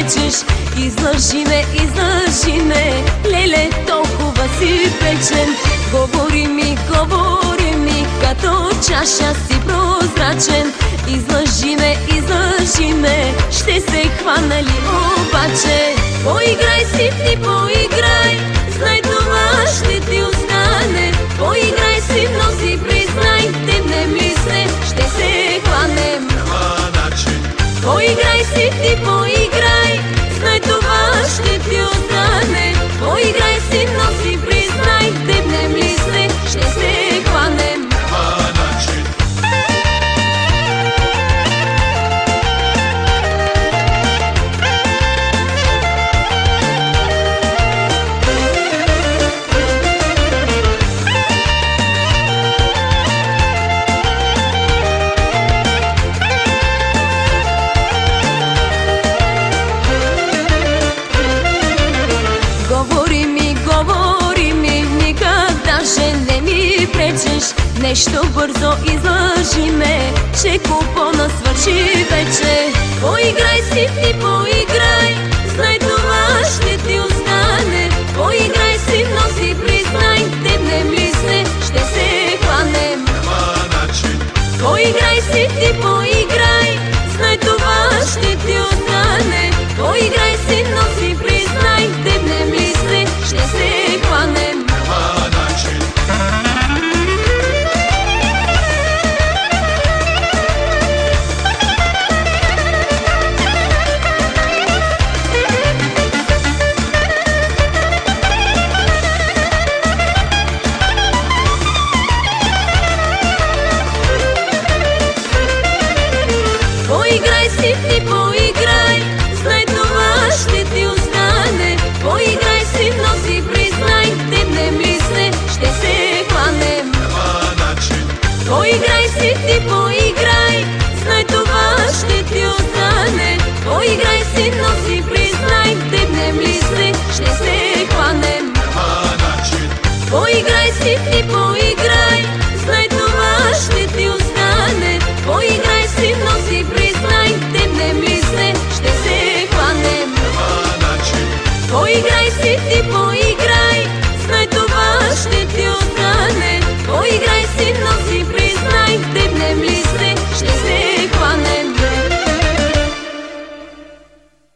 пречеш. Излъжи ме, леле, толкова си печен. Говори ми, като чаша си прозрачен. Излъжи ме, ще се хвана ли обаче? Поиграй си ти, поиграй, знай това ще ти остане. Поиграй си, но си признай, тебнем ли се, ще се хванем. Поиграй си ти, поиграй, знай това ще ти остане. Поиграй си, но си признай, тебнем ли се, ще се хванем. Говори ми, никак даже не ми пречеш. Нещо бързо излъжи ме, че купона свърши вече. Поиграй си ти, поиграй, знай това ще ти остане. Поиграй си, но си признай, тебнем ли се, ще се хванем. Поиграй си ти, поиграй.